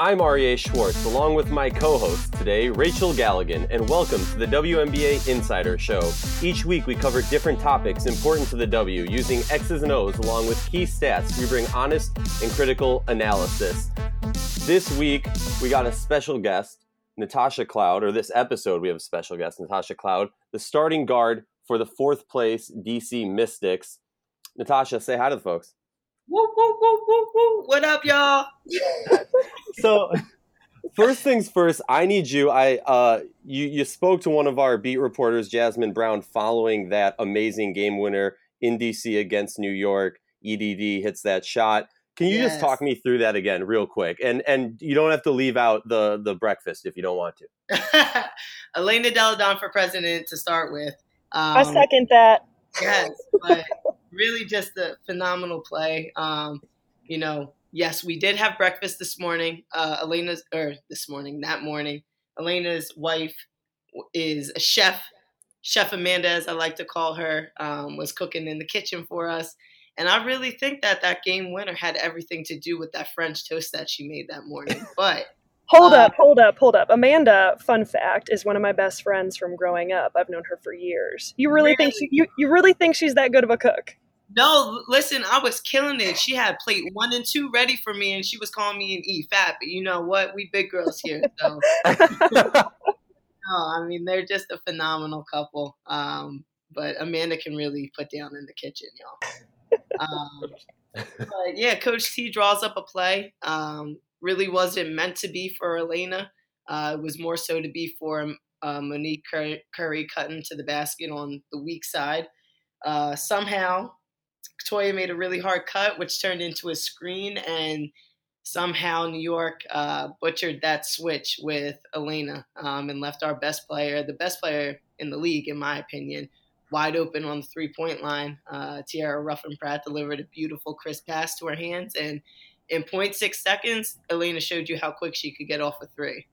I'm Aryeh Schwartz, along with my co-host today, Rachel Galligan, and welcome to the WNBA Insider Show. Each week we cover different topics important to the W, using X's and O's along with key stats. We bring honest and critical analysis. This week we got a special guest, Natasha Cloud, or this episode we have a special guest, Natasha Cloud, the starting guard for the fourth place DC Mystics. Natasha, say hi to the folks. Woo, woo, woo, woo, woo. What up, y'all? So, first things first, I need you. You spoke to one of our beat reporters, Jasmine Brown, following that amazing game winner in DC against New York. EDD hits that shot. Can you just talk me through that again real quick? And you don't have to leave out the breakfast if you don't want to. Elena Delle Donne for president to start with. I second that. Yes, but really just a phenomenal play. Yes, we did have breakfast this morning. That morning. Elena's wife is a chef. Chef Amanda, as I like to call her, was cooking in the kitchen for us. And I really think that game winner had everything to do with that French toast that she made that morning. But Hold up. Amanda, fun fact, is one of my best friends from growing up. I've known her for years. You really think you really think she's that good of a cook? No, listen, I was killing it. She had plate 1 and 2 ready for me, and she was calling me an E-fat. But you know what? We big girls here. So. They're just a phenomenal couple. But Amanda can really put down in the kitchen, y'all. But yeah, Coach T draws up a play. Really wasn't meant to be for Elena. It was more so to be for Monique Curry cutting to the basket on the weak side. Somehow, Toya made a really hard cut, which turned into a screen, and somehow New York butchered that switch with Elena and left our best player, the best player in the league, in my opinion, wide open on the three-point line. Tiara Ruffin-Pratt delivered a beautiful, crisp pass to her hands, and in 0.6 seconds, Elena showed you how quick she could get off a three.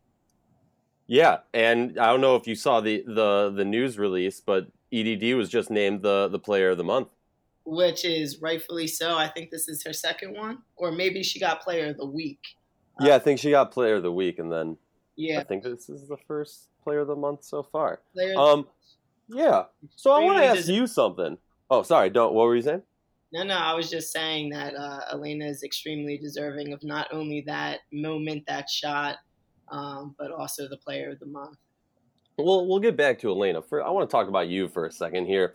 Yeah, and I don't know if you saw the news release, but EDD was just named the player of the month. Which is rightfully so. I think this is her second one. Or maybe she got player of the week. Yeah, I think she got player of the week, and then I think this is the first player of the month so far. Yeah. So I want to ask you something. Oh, sorry. What were you saying? No, I was just saying that Elena is extremely deserving of not only that moment, that shot, but also the player of the month. Well, we'll get back to Elena. I want to talk about you for a second here.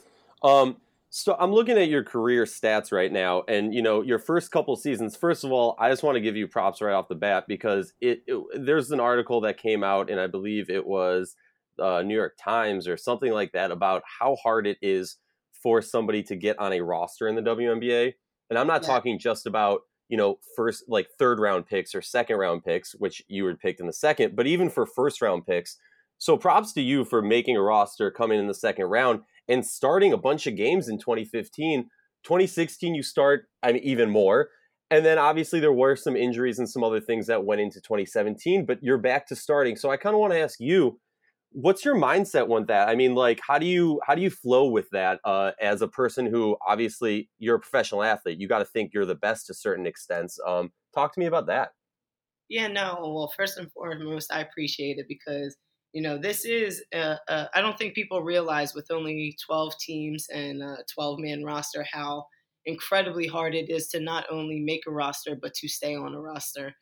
So I'm looking at your career stats right now, and your first couple seasons. First of all, I just want to give you props right off the bat because there's an article that came out, and I believe it was New York Times or something like that, about how hard it is for somebody to get on a roster in the WNBA. And I'm not talking just about first, like, third round picks or second round picks, which you were picked in the second, but even for first round picks. So props to you for making a roster, coming in the second round, and starting a bunch of games in 2015. 2016, you start, even more. And then obviously there were some injuries and some other things that went into 2017, but you're back to starting. So I kind of want to ask you, what's your mindset with that? How do you flow with that as a person who, obviously, you're a professional athlete. You got to think you're the best to certain extents. Talk to me about that. Yeah, no. Well, first and foremost, I appreciate it because this is, I don't think people realize with only 12 teams and a 12-man roster how incredibly hard it is to not only make a roster, but to stay on a roster.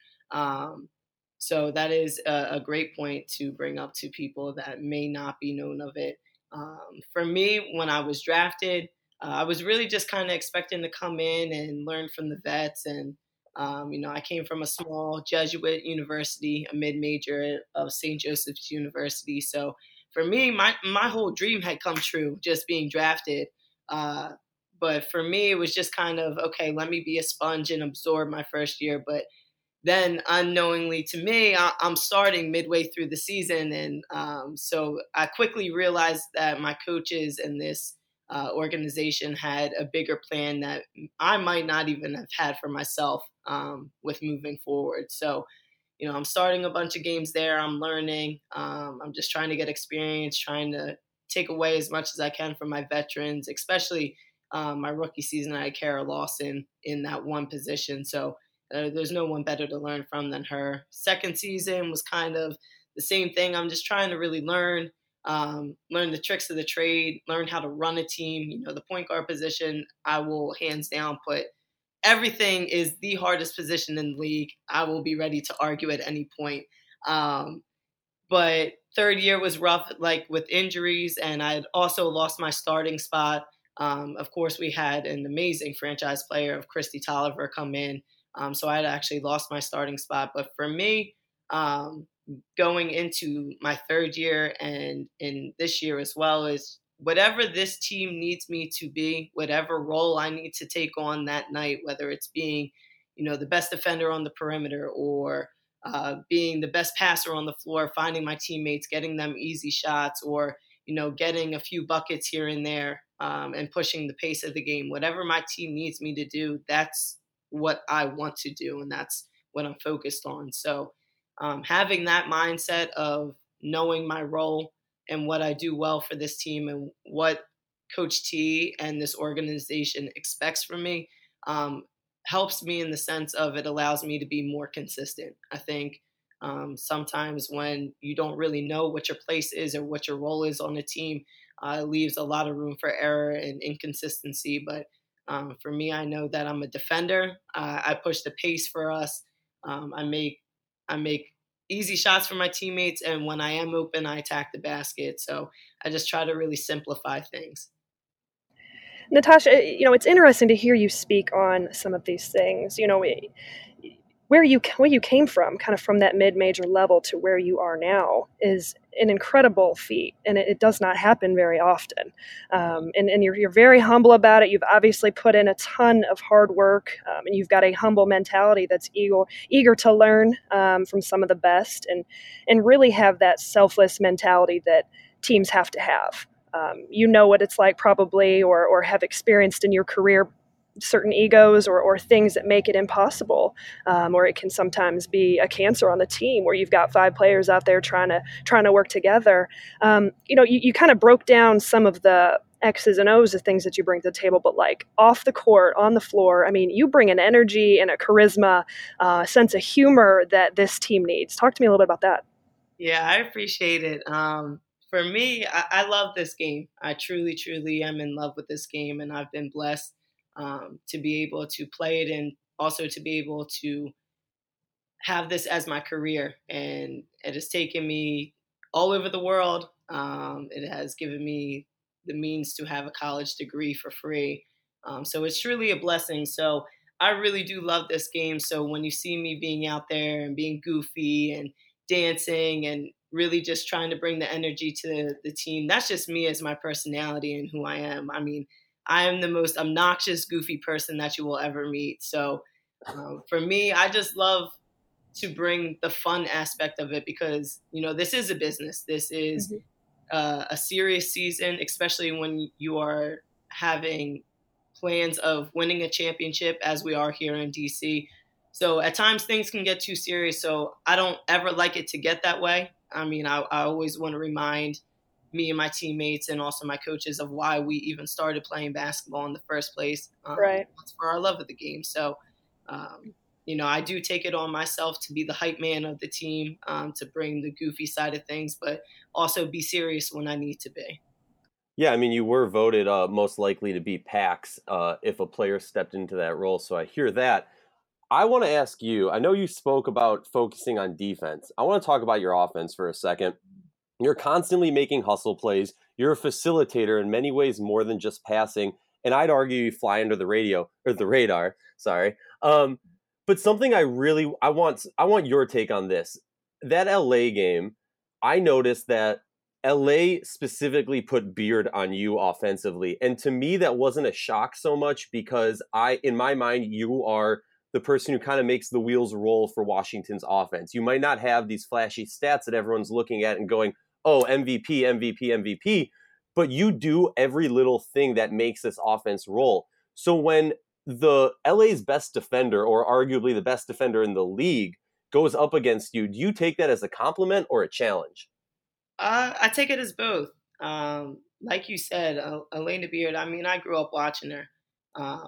So that is a great point to bring up to people that may not be known of it. For me, when I was drafted, I was really just kind of expecting to come in and learn from the vets and I came from a small Jesuit university, a mid-major of St. Joseph's University. So for me, my whole dream had come true, just being drafted. But for me, it was just kind of, okay, let me be a sponge and absorb my first year. But then unknowingly to me, I'm starting midway through the season. And so I quickly realized that my coaches and this organization had a bigger plan that I might not even have had for myself with moving forward. So, I'm starting a bunch of games there. I'm learning. I'm just trying to get experience, trying to take away as much as I can from my veterans, especially my rookie season. I had Kara Lawson in that one position. So There's no one better to learn from than her. Second season was kind of the same thing. I'm just trying to really learn the tricks of the trade, learn how to run a team. The point guard position, I will hands down put everything is the hardest position in the league. I will be ready to argue at any point. Um, but third year was rough, like with injuries, and I had also lost my starting spot. Of course, we had an amazing franchise player of Christy Tolliver come in, so I had actually lost my starting spot. But for me, going into my third year and in this year as well, is whatever this team needs me to be, whatever role I need to take on that night, whether it's being, the best defender on the perimeter or being the best passer on the floor, finding my teammates, getting them easy shots, or getting a few buckets here and there, and pushing the pace of the game. Whatever my team needs me to do, that's what I want to do, and that's what I'm focused on. So, having that mindset of knowing my role and what I do well for this team and what Coach T and this organization expects from me, helps me in the sense of it allows me to be more consistent. I think sometimes when you don't really know what your place is or what your role is on a team, it leaves a lot of room for error and inconsistency. But for me, I know that I'm a defender. I push the pace for us. I make easy shots for my teammates, and when I am open, I attack the basket. So I just try to really simplify things. Natasha, it's interesting to hear you speak on some of these things. Where you came from, kind of from that mid-major level to where you are now, is an incredible feat, and it does not happen very often. And you're very humble about it. You've obviously put in a ton of hard work, and you've got a humble mentality that's eager to learn from some of the best, and really have that selfless mentality that teams have to have. You know what it's like probably, or have experienced in your career, certain egos or things that make it impossible, or it can sometimes be a cancer on the team where you've got 5 players out there trying to work together. You kind of broke down some of the X's and O's of things that you bring to the table, but like off the court, on the floor, I mean, you bring an energy and a charisma, a sense of humor that this team needs. Talk to me a little bit about that. Yeah, I appreciate it. For me, I love this game. I truly, truly am in love with this game, and I've been blessed to be able to play it and also to be able to have this as my career. And it has taken me all over the world. It has given me the means to have a college degree for free. So it's truly a blessing. So I really do love this game. So when you see me being out there and being goofy and dancing and really just trying to bring the energy to the team, that's just me as my personality and who I am. I mean, I am the most obnoxious, goofy person that you will ever meet. So for me, I just love to bring the fun aspect of it because, this is a business. This is a serious season, especially when you are having plans of winning a championship as we are here in DC. So at times things can get too serious. So I don't ever like it to get that way. I mean, I always want to remind me and my teammates and also my coaches of why we even started playing basketball in the first place. Right. It's for our love of the game. So, I do take it on myself to be the hype man of the team, to bring the goofy side of things, but also be serious when I need to be. Yeah, I mean, you were voted most likely to be Pax if a player stepped into that role, so I hear that. I want to ask you, I know you spoke about focusing on defense. I want to talk about your offense for a second. You're constantly making hustle plays. You're a facilitator in many ways more than just passing, and I'd argue you fly under the radar. Sorry. But something I want your take on this. That LA game, I noticed that LA specifically put Beard on you offensively. And to me, that wasn't a shock so much because in my mind, you are the person who kind of makes the wheels roll for Washington's offense. You might not have these flashy stats that everyone's looking at and going, oh, MVP, MVP, MVP, but you do every little thing that makes this offense roll. So when the LA's best defender, or arguably the best defender in the league, goes up against you, do you take that as a compliment or a challenge? I take it as both. Like you said, Elena Beard, I mean, I grew up watching her.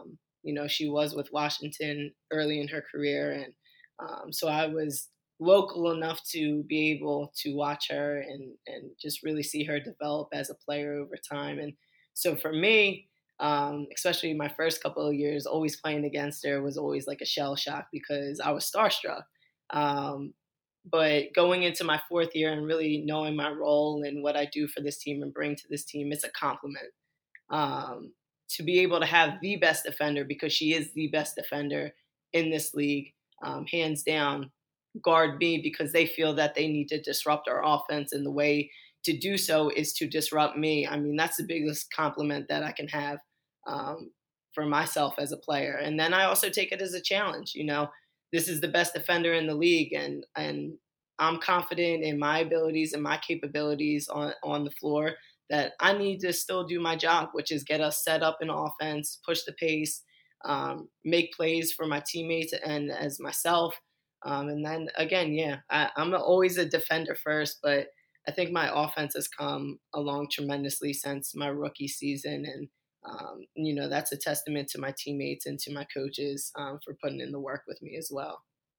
She was with Washington early in her career. And so I was local enough to be able to watch her and just really see her develop as a player over time. And so for me, especially my first couple of years, always playing against her was always like a shell shock because I was starstruck. Um, but going into my fourth year and really knowing my role and what I do for this team and bring to this team, it's a compliment. Um, to be able to have the best defender, because she is the best defender in this league, hands down, guard me because they feel that they need to disrupt our offense. And the way to do so is to disrupt me. I mean, that's the biggest compliment that I can have um, for myself as a player. And then I also take it as a challenge. This is the best defender in the league, and I'm confident in my abilities and my capabilities on the floor that I need to still do my job, which is get us set up in offense, push the pace, make plays for my teammates and as myself. And then again, yeah, I'm always a defender first, but I think my offense has come along tremendously since my rookie season. And, that's a testament to my teammates and to my coaches for putting in the work with me as well.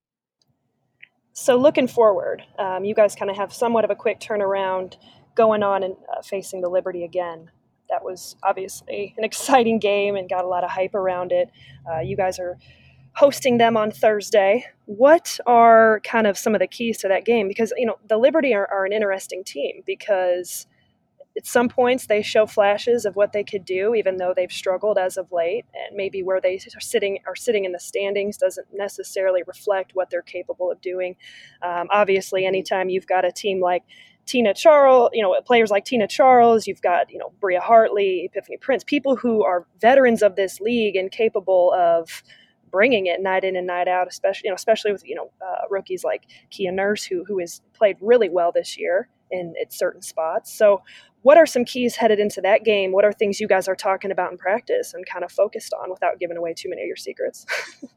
So looking forward, you guys kind of have somewhat of a quick turnaround going on and facing the Liberty again. That was obviously an exciting game and got a lot of hype around it. You guys are hosting them on Thursday. What are kind of some of the keys to that game? Because, the Liberty are an interesting team because at some points they show flashes of what they could do, even though they've struggled as of late. And maybe where they are sitting in the standings doesn't necessarily reflect what they're capable of doing. Obviously, anytime you've got a team like Tina Charles, players like Tina Charles, you've got, Bria Hartley, Epiphany Prince, people who are veterans of this league and capable of bringing it night in and night out, especially with rookies like Kia Nurse, who has played really well this year in certain spots. So what are some keys headed into that game? What are things you guys are talking about in practice and kind of focused on without giving away too many of your secrets?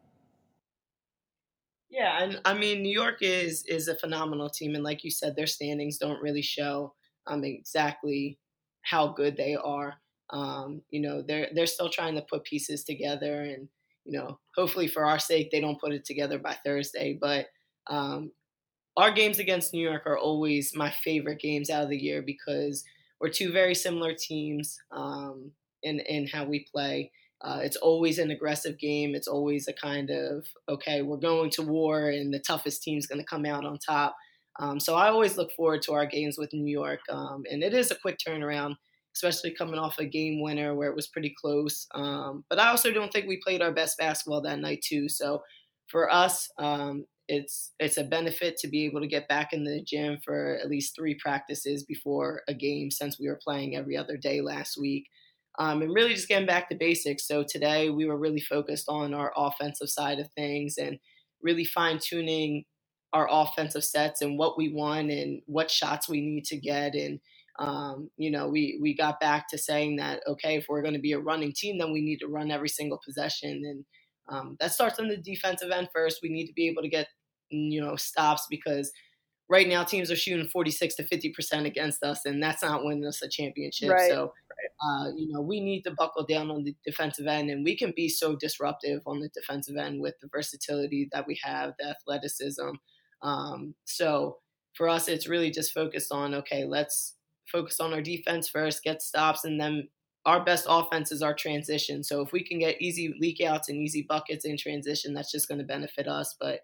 Yeah, and I mean, New York is a phenomenal team, and like you said, their standings don't really show exactly how good they are. They're still trying to put pieces together, and hopefully for our sake, they don't put it together by Thursday. But our games against New York are always my favorite games out of the year because we're two very similar teams in how we play. It's always an aggressive game. It's always a kind of, okay, we're going to war and the toughest team's going to come out on top. So I always look forward to our games with New York. And it is a quick turnaround, especially coming off a game winner where it was pretty close. But I also don't think we played our best basketball that night too. So for us, it's a benefit to be able to get back in the gym for at least 3 practices before a game since we were playing every other day last week. And really just getting back to basics. So today we were really focused on our offensive side of things and really fine tuning our offensive sets and what we want and what shots we need to get. And, we got back to saying that, okay, if we're going to be a running team, then we need to run every single possession. And that starts on the defensive end first. We need to be able to get, stops because right now teams are shooting 46 to 50% against us, and that's not winning us a championship. Right. So, we need to buckle down on the defensive end, and we can be so disruptive on the defensive end with the versatility that we have, the athleticism. So for us, it's really just focused on, okay, let's focus on our defense first, get stops, and then our best offense is our transition. So if we can get easy leak outs and easy buckets in transition, that's just going to benefit us. But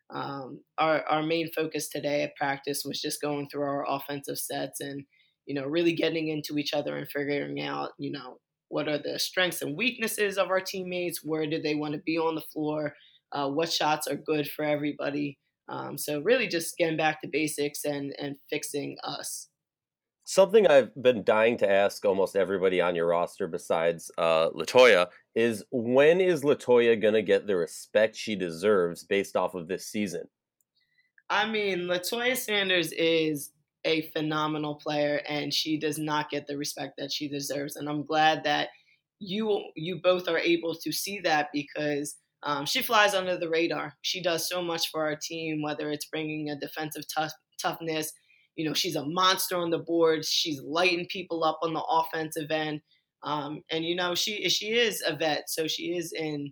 our main focus today at practice was just going through our offensive sets and, really getting into each other and figuring out, what are the strengths and weaknesses of our teammates? Where do they want to be on the floor? What shots are good for everybody? So really just getting back to basics and fixing us. Something I've been dying to ask almost everybody on your roster besides Latoya is, when is Latoya going to get the respect she deserves based off of this season? I mean, Latoya Sanders is a phenomenal player, and she does not get the respect that she deserves. And I'm glad that you both are able to see that because she flies under the radar. She does so much for our team, whether it's bringing a defensive toughness. She's a monster on the boards. She's lighting people up on the offensive end. And she is a vet, so she is in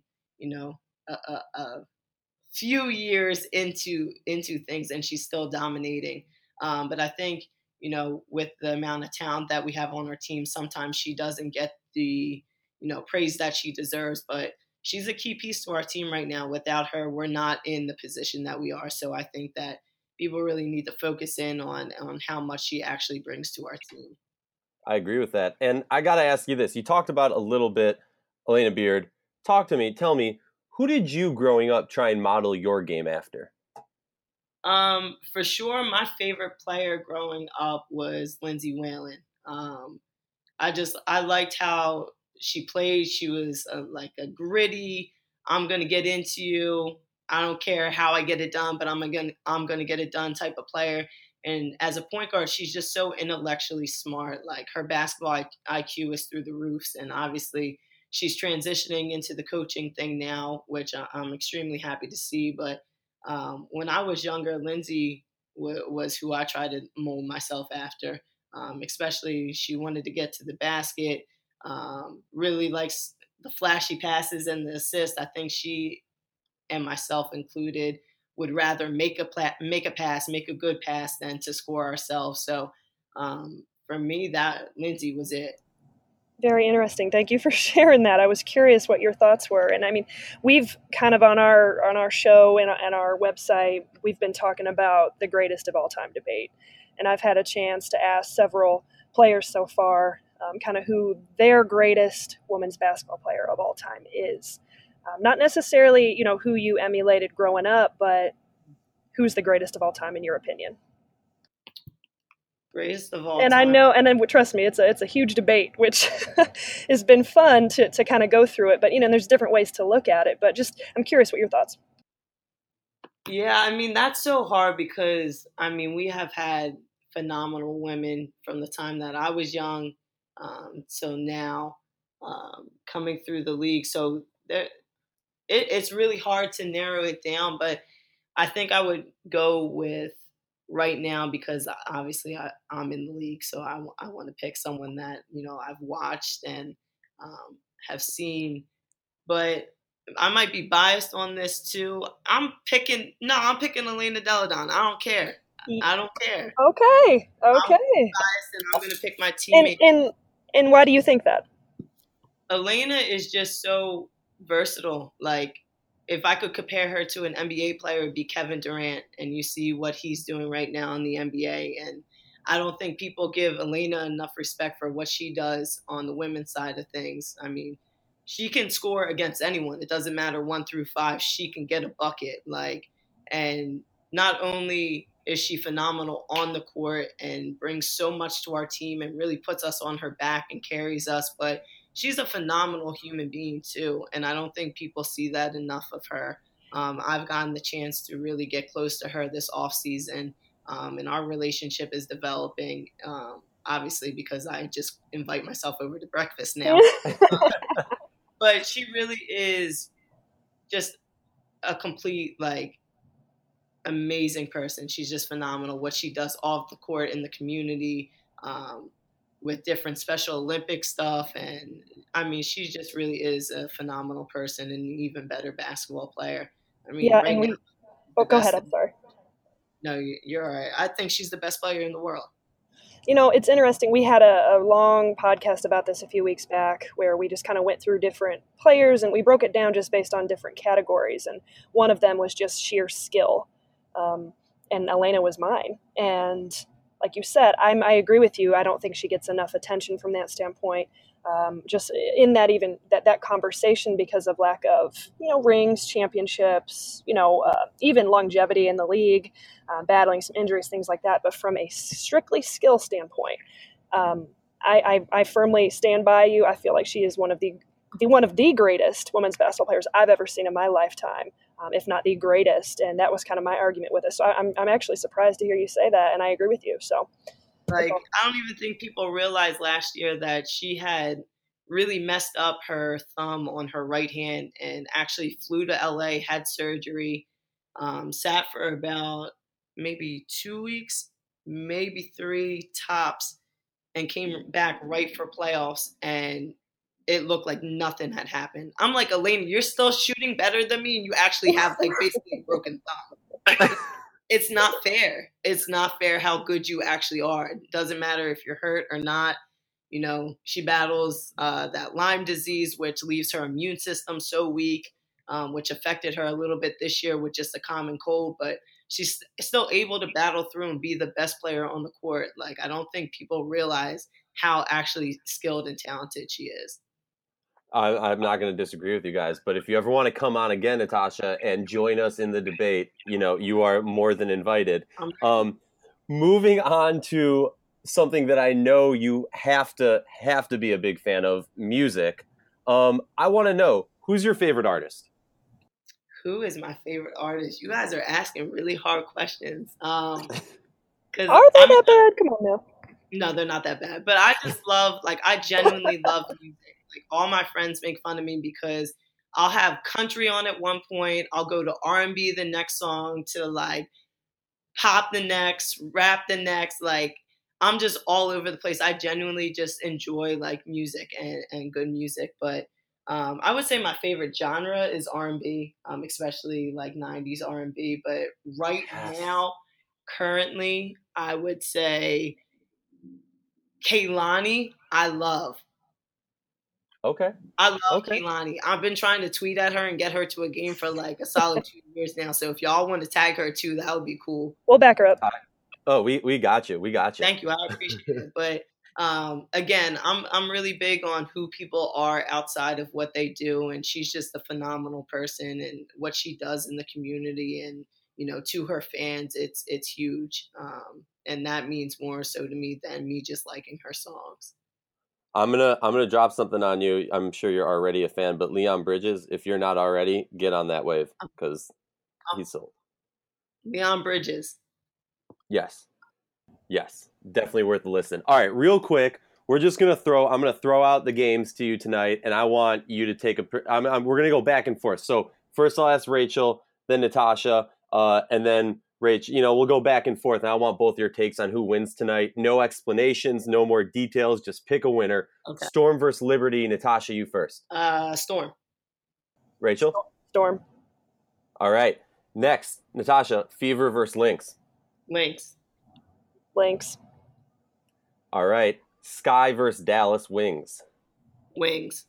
a few years into things, and she's still dominating. But I think with the amount of talent that we have on our team, sometimes she doesn't get the praise that she deserves. But she's a key piece to our team right now. Without her, we're not in the position that we are. So I think that people really need to focus in on how much she actually brings to our team. I agree with that. And I got to ask you this. You talked about a little bit, Elena Beard. Talk to me. Tell me, who did you growing up try and model your game after? For sure, my favorite player growing up was Lindsay Whalen. I liked how she played. She was like a gritty, I'm gonna get into you. I don't care how I get it done, but I'm gonna get it done type of player. And as a point guard, she's just so intellectually smart. Like her basketball IQ is through the roofs, and obviously she's transitioning into the coaching thing now, which I'm extremely happy to see. But when I was younger, Lindsay was who I tried to mold myself after. Especially she wanted to get to the basket, really likes the flashy passes and the assists. I think she and myself included would rather make a pass, make a good pass than to score ourselves. So for me, that Lindsay was it. Very interesting. Thank you for sharing that. I was curious what your thoughts were. And I mean, we've kind of on our show and our website, we've been talking about the greatest of all time debate. And I've had a chance to ask several players so far kind of who their greatest women's basketball player of all time is. Not necessarily, who you emulated growing up, but who's the greatest of all time in your opinion? Greatest of all and time. I know, and then trust me, it's a huge debate, which has been fun to kind of go through it. But there's different ways to look at it. But just, I'm curious what your thoughts. Yeah, I mean that's so hard because we have had phenomenal women from the time that I was young, till now, coming through the league. So it's really hard to narrow it down, but I think I would go with right now because obviously I'm in the league, so I want to pick someone that I've watched and have seen. But I might be biased on this too. I'm picking Elena Delle Donne. I don't care. I don't care. Okay. I'm biased and I'm gonna pick my teammate. And why do you think that? Elena is just so versatile. Like, if I could compare her to an NBA player, it would be Kevin Durant. And you see what he's doing right now in the NBA. And I don't think people give Elena enough respect for what she does on the women's side of things. I mean, she can score against anyone. It doesn't matter 1 through 5. She can get a bucket. And not only is she phenomenal on the court and brings so much to our team and really puts us on her back and carries us, but she's a phenomenal human being too, and I don't think people see that enough of her. I've gotten the chance to really get close to her this off season, and our relationship is developing. Obviously, because I just invite myself over to breakfast now, but she really is just a complete amazing person. She's just phenomenal. What she does off the court in the community. With different Special Olympic stuff. And she just really is a phenomenal person and an even better basketball player. Yeah, right now. Oh, go ahead. I'm sorry. No, you're all right. I think she's the best player in the world. It's interesting. We had a long podcast about this a few weeks back where we just kind of went through different players and we broke it down just based on different categories. And one of them was just sheer skill. And Elena was mine. And like you said, I agree with you. I don't think she gets enough attention from that standpoint. Just in that even that conversation because of lack of rings, championships, even longevity in the league, battling some injuries, things like that. But from a strictly skill standpoint, I firmly stand by you. I feel like she is one of the greatest women's basketball players I've ever seen in my lifetime, if not the greatest. And that was kind of my argument with it. So I'm actually surprised to hear you say that, and I agree with you. So, I don't even think people realized last year that she had really messed up her thumb on her right hand and actually flew to LA, had surgery, sat for about maybe 2 weeks, maybe 3 tops, and came back right for playoffs and it looked like nothing had happened. I'm like, Elena, you're still shooting better than me, and you actually have like basically a broken thumb. It's not fair. It's not fair how good you actually are. It doesn't matter if you're hurt or not. You know, she battles that Lyme disease, which leaves her immune system so weak, which affected her a little bit this year with just a common cold. But she's still able to battle through and be the best player on the court. Like, I don't think people realize how actually skilled and talented she is. I'm not going to disagree with you guys, but if you ever want to come on again, Natasha, and join us in the debate, you know, you are more than invited. Moving on to something that I know you have to be a big fan of, music. I want to know, who's your favorite artist? Who is my favorite artist? You guys are asking really hard questions. Are they that bad? Come on now. No, they're not that bad. But I just love, like, I genuinely love music. Like, all my friends make fun of me because I'll have country on at one point. I'll go to R&B the next song, to like pop the next, rap the next. Like, I'm just all over the place. I genuinely just enjoy like music and good music. But I would say my favorite genre is R&B, especially like 90s R&B. But right now, currently, I would say Kehlani, I love. Okay. I love Kehlani. I've been trying to tweet at her and get her to a game for like a solid 2 years now. So if y'all want to tag her too, that would be cool. We'll back her up. Oh, we got you. We got you. Thank you. I appreciate it. But again, I'm really big on who people are outside of what they do, and she's just a phenomenal person, and what she does in the community and, you know, to her fans, it's huge. And that means more so to me than me just liking her songs. I'm gonna drop something on you. I'm sure you're already a fan, but Leon Bridges, if you're not already, get on that wave, because he's sold. Leon Bridges. Yes, definitely worth a listen. All right, real quick, I'm gonna throw out the games to you tonight, and I want you to take we're gonna go back and forth. So first I'll ask Rachel, then Natasha, and then Rach, you know, we'll go back and forth, and I want both your takes on who wins tonight. No explanations, no more details, just pick a winner. Okay. Storm versus Liberty. Natasha, you first. Storm. Rachel? Storm. All right. Next, Natasha, Fever versus Lynx. Lynx. Lynx. All right. Sky versus Dallas, Wings. Wings.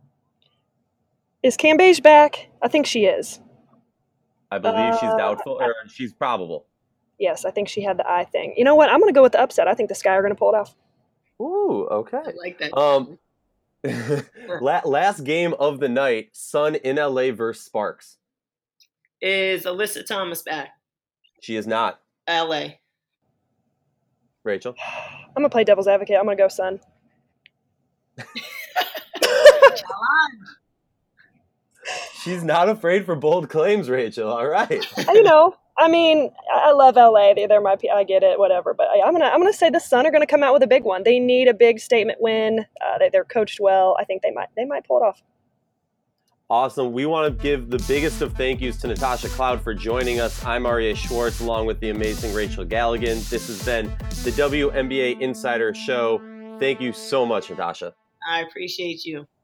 Is Cambage back? I think she is. I believe she's doubtful, or she's probable. Yes, I think she had the eye thing. You know what? I'm going to go with the upset. I think the Sky are going to pull it off. Ooh, okay. I like that. Last game of the night, Sun in LA versus Sparks. Is Alyssa Thomas back? She is not. LA. Rachel? I'm going to play devil's advocate. I'm going to go Sun. She's not afraid for bold claims, Rachel. All right. You know, I mean, I love LA. They're my. I get it, whatever. But I'm gonna say the Sun are gonna come out with a big one. They need a big statement win. They're coached well. I think they might pull it off. Awesome. We want to give the biggest of thank yous to Natasha Cloud for joining us. I'm Aryeh Schwartz, along with the amazing Rachel Galligan. This has been the WNBA Insider Show. Thank you so much, Natasha. I appreciate you.